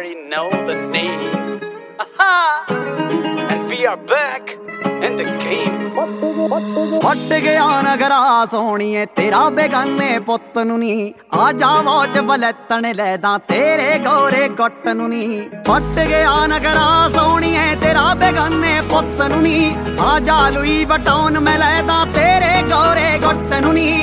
already know the name. And we are back in the game. ਵੱਟ ਗਿਆ ਨਗਰਾ ਸੋਹਣੀਏ ਤੇਰਾ ਬੇਗਾਨੇ ਪੁੱਤ ਨੂੰ ਨੀ ਆ ਜਾ ਵਾਚ ਬਲੈਤਣ ਲੈਦਾ ਤੇਰੇ ਗੋਰੇ ਗੁੱਟ ਨੂੰ ਨੀ ਵੱਟ ਗਿਆ ਨਗਰਾ ਸੋਹਣੀਏ ਤੇਰਾ ਬੇਗਾਨੇ ਪੁੱਤ ਨੂੰ ਨੀ ਆ ਜਾ ਲੂਈ ਬਟਾਉਨ ਮੈਂ ਲੈਦਾ ਤੇਰੇ ਗੋਰੇ ਗੁੱਟ ਨੂੰ ਨੀ